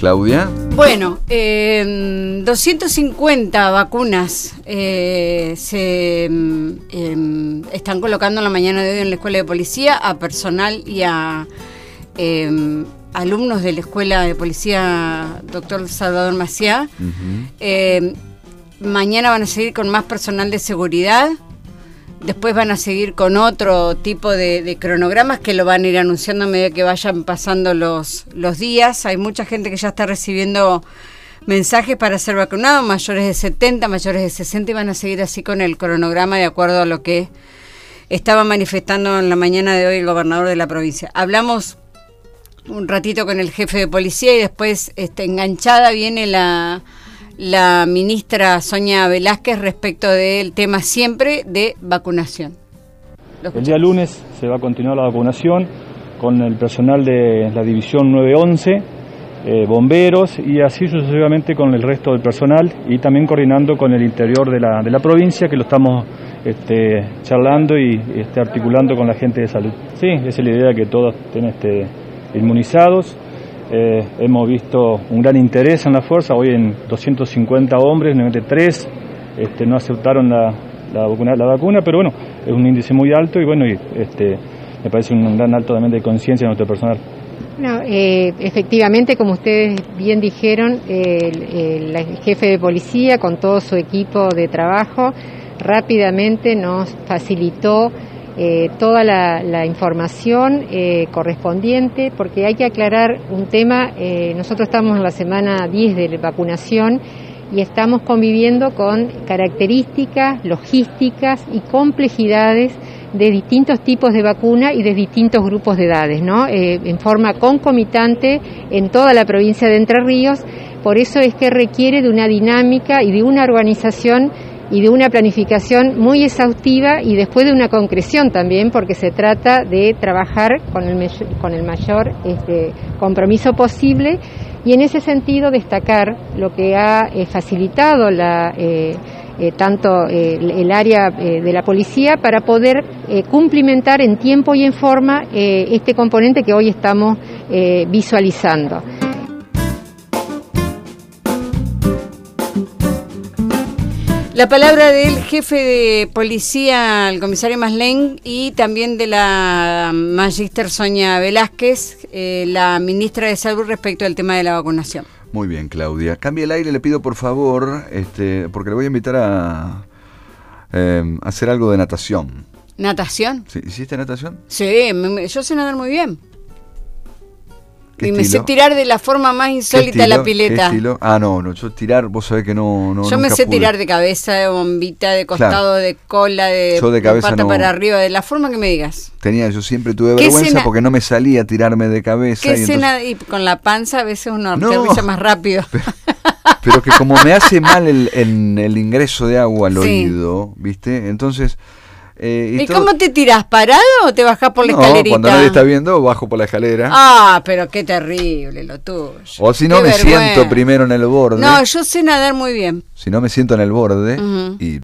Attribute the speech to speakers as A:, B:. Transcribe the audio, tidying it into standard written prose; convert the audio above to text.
A: Claudia.
B: Bueno, 250 vacunas se están colocando en la mañana de hoy en la Escuela de Policía a personal y a alumnos de la Escuela de Policía Dr. Salvador Maciá. Mañana van a seguir con más personal de seguridad. Después van a seguir con otro tipo de cronogramas que lo van a ir anunciando a medida que vayan pasando los días. Hay mucha gente que ya está recibiendo mensajes para ser vacunado, mayores de 70, mayores de 60, y van a seguir así con el cronograma de acuerdo a lo que estaba manifestando en la mañana de hoy el gobernador de la provincia. Hablamos un ratito con el jefe de policía y después enganchada viene la ministra Sonia Velázquez respecto del tema siempre de vacunación.
C: El día lunes se va a continuar la vacunación con el personal de la división 911, bomberos y así sucesivamente con el resto del personal, y también coordinando con el interior de la provincia, que lo estamos charlando y articulando con la gente de salud. Sí, esa es la idea, que todos estén inmunizados. Hemos visto un gran interés en la fuerza. Hoy en 250 hombres, 93 no aceptaron la vacuna, pero bueno, es un índice muy alto y bueno, me parece un gran alto también de conciencia de nuestro personal.
D: No, efectivamente, como ustedes bien dijeron, el jefe de policía con todo su equipo de trabajo rápidamente nos facilitó toda la información correspondiente, porque hay que aclarar un tema. Nosotros estamos en la semana 10 de vacunación y estamos conviviendo con características, logísticas y complejidades de distintos tipos de vacuna y de distintos grupos de edades, ¿no? En forma concomitante en toda la provincia de Entre Ríos. Por eso es que requiere de una dinámica y de una organización y de una planificación muy exhaustiva, y después de una concreción también, porque se trata de trabajar con el mayor compromiso posible, y en ese sentido destacar lo que ha facilitado tanto el área de la policía para poder cumplimentar en tiempo y en forma este componente que hoy estamos visualizando.
B: La palabra del jefe de policía, el comisario Maslén, y también de la magíster Sonia Velázquez, la ministra de Salud, respecto al tema de la vacunación.
A: Muy bien, Claudia. Cambie el aire, le pido por favor, porque le voy a invitar a hacer algo de natación.
B: ¿Natación?
A: ¿Sí? ¿Hiciste natación?
B: Sí, yo sé nadar muy bien.
A: ¿Qué
B: y
A: estilo?
B: Me sé tirar de la forma más insólita a la pileta.
A: ¿Qué estilo? No, yo tirar, vos sabés que no
B: yo me sé
A: pude.
B: tirar de cabeza, de bombita, de costado, claro, de cola, de pata para arriba, de la forma que me digas.
A: Yo siempre tuve vergüenza porque no me salía tirarme de cabeza.
B: Y con la panza a veces uno aterriza más rápido.
A: Pero que como me hace mal el ingreso de agua al oído, ¿viste? Entonces...
B: ¿Y cómo te tirás? ¿Parado o te bajás por la escalerita?
A: Cuando nadie está viendo, bajo por la escalera.
B: Pero qué terrible lo tuyo.
A: O si no, me siento primero en el borde.
B: No, yo sé nadar muy bien.
A: Si no, me siento en el borde y